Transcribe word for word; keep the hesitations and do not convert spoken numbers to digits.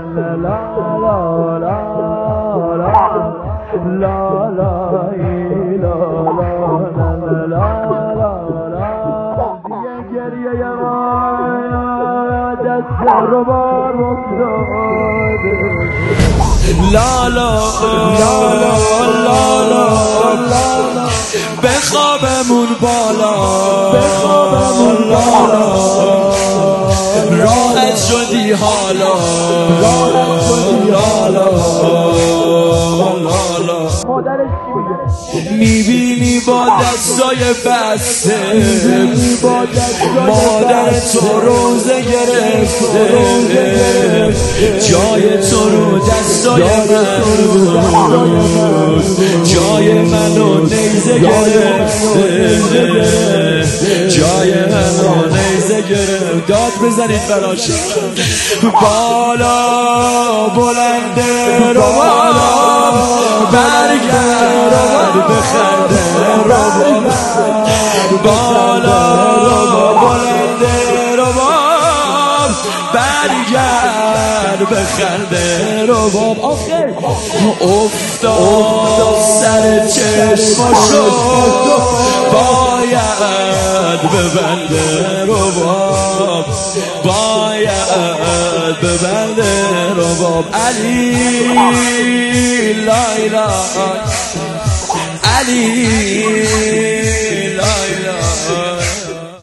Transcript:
لالا لالا لالا بخوابمون بالا لالا راحت شدی حالا لالا لالا میبینی با دستای بسته مادر تو روزه گرفته جای تو رو دستای من جای منو نیزه گرفته جای منو نیزه گرفته داد بزنید براش بالا بلنده رو برگرد بخنده رو بالا بلنده رو برگرد بخنده رو باب آخه افتاد سر چشماشو باید ببنده رو باب باید ببنده رو باب علی لایلا علی